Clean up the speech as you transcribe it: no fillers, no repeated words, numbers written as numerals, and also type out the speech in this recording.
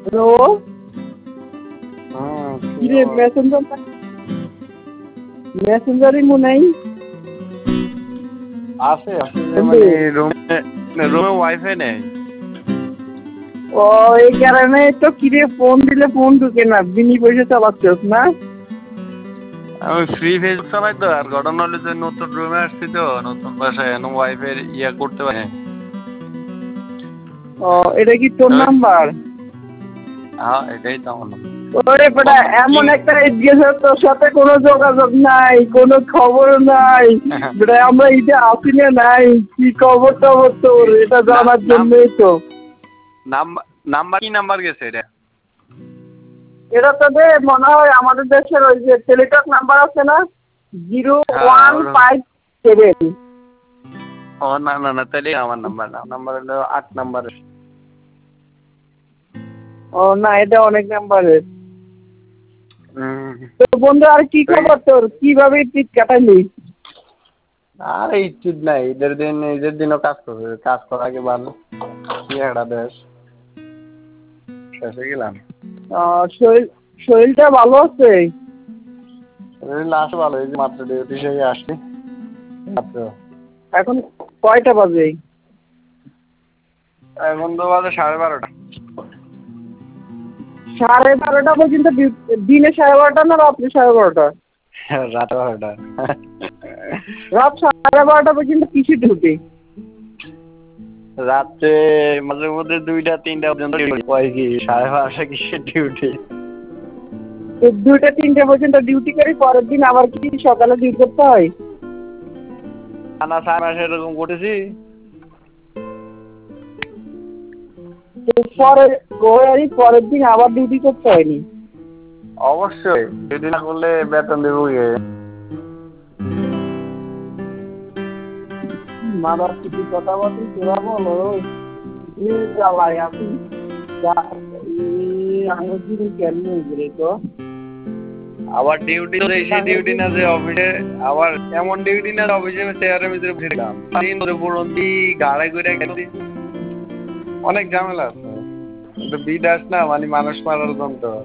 Hello, কিরে মেসেঞ্জারই মনে নাই। আছে মানে রুমে ওয়াইফাই নেই। ও এই কারণে তো কিরে ফোন দিলে ফোন ঢুকে না, বিনি পয়সা চালাচ্ছিস না? আমি ফ্রি ফেসবুক চালাই তো। আর ঘটনা হলো যে নতুন রুমে আসছি তো, নতুন বাসায় ওয়াইফাই ইয়া করতে পারে। ও এটা কি তোর নাম্বার? হ্যাঁ এটাই তো আমার নাম্বার। ওরে বেটা, এমন একটা গেছে তোর সাথে কোনো যোগাযোগ নাই, কোনো খবর নাই বেটা। আমরা ঈদে আসি না নাই, কি খবর টবর তোর এটা জানার জন্যই তো। নাম্বার কি নাম্বার গেছে এটা? এটা তো দে মনে হয় আমাদের দেশের ওই যে টেলিটক নাম্বার আছে না, 0157। ও না না না, তাহলে আমার নাম্বার না, নাম্বার হলো 8 নাম্বারের। ও না, এটা অনেক নাম্বারের। তো বন্ধু আর কি খবর তোর, কিভাবে ঈদ কাটালি? আর ঈদ নাই, ঈদের দিনও কাজ করবে, কাজ করা আগে ভালো। কি একটা দেশ শেষে গেলাম। শরীরটা ভালো আছে? লাস্ট ভালো, এই যে মাত্র ডিউটি থেকে আসছি মাত্র। এখন কয়টা বাজে? এখন তো বাজে 12:30। 12:30 পর্যন্ত দিনে 12:30 না রাত্রে 12:30? রাত 12টা। রাত 12:30 পর্যন্ত কিসে ডিউটি? রাত্রে মাঝে মধ্যে 2টা 3টা পর্যন্ত কি 12:30 কিসের ডিউটি? 2টা 3টা পর্যন্ত ডিউটি করি, পরের দিন আবার কি সকালে ডিউটি করতে হয়? না 6 মাস এরকম করেছি। পরের দিন আবার ডিউটি করতে হয়নি? অবশ্যই, ডিউটি না করলে বেতন দেবো কে? মাদার কিছু কথা বলতে তোরা বলো জ্বালাই আমি আঙুল কেমনি ঘুরে তো। আবার ডিউটি তো সেই ডিউটি না যে অফিসে, আবার এমন ডিউটি না অফিসে চেয়ারের ভিতরে বসে থাকলাম দিন ধরে পড়ন্তি গাড়ে করে গেছি। অনেক ঝামেলা আছে। বিদেশ না মানে মানুষ মারার যন্ত্র।